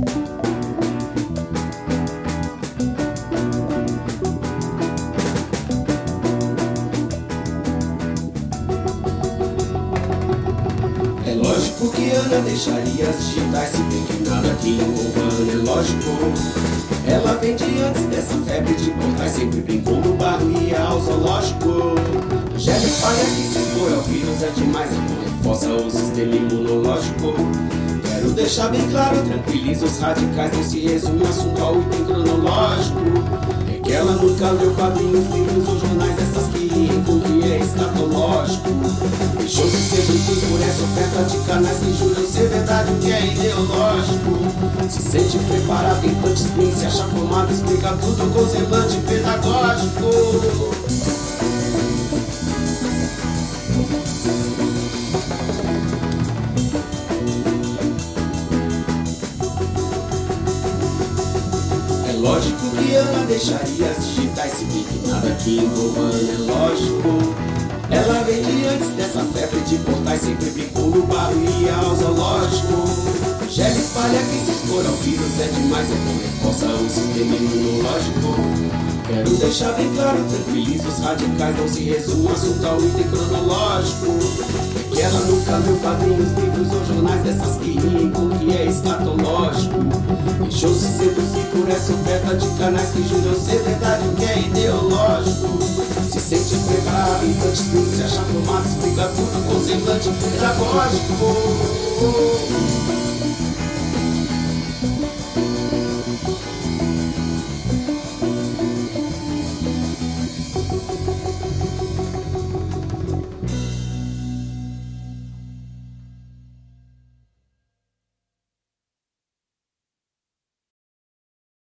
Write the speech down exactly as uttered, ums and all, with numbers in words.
É lógico que Ana deixaria as digitais, se bem que nada que envolva Ana é lógico. Ela vem de antes dessa febre de portais, sempre brincou no barro e ia ao zoológico. Já espalha que se expor ao vírus é demais, então reforça o sistema imunológico. Quero deixar bem claro, tranquiliza os radicais, não se resume o assunto ao item cronológico. É que ela nunca leu quadrinhos, livros ou jornais, essas que riem com que é escatológico. Deixou-se seduzir por essa oferta de canais que juram ser verdade o que é ideológico. Se sente preparado em touchscreen, se acha formado, explica tudo com semblante pedagógico. É lógico que Ana deixaria as digitais, se bem que nada que envolva Ana é lógico. Ela vem de antes dessa febre de portais, sempre brincou no barro e ia ao zoológico. Já espalha que se expor ao vírus é demais, então reforça o sistema imunológico. Quero deixar bem claro, tranquiliza os radicais, não se resume o assunto ao item cronológico. É que ela nunca leu quadrinhos, livros ou jornais, dessas que riem com que é escatológico. Deixou-se seduzir por essa oferta de canais que juram ser verdade o que é ideológico. Se sente preparado em touchscreen, se acha formado, explica tudo com semblante pedagógico.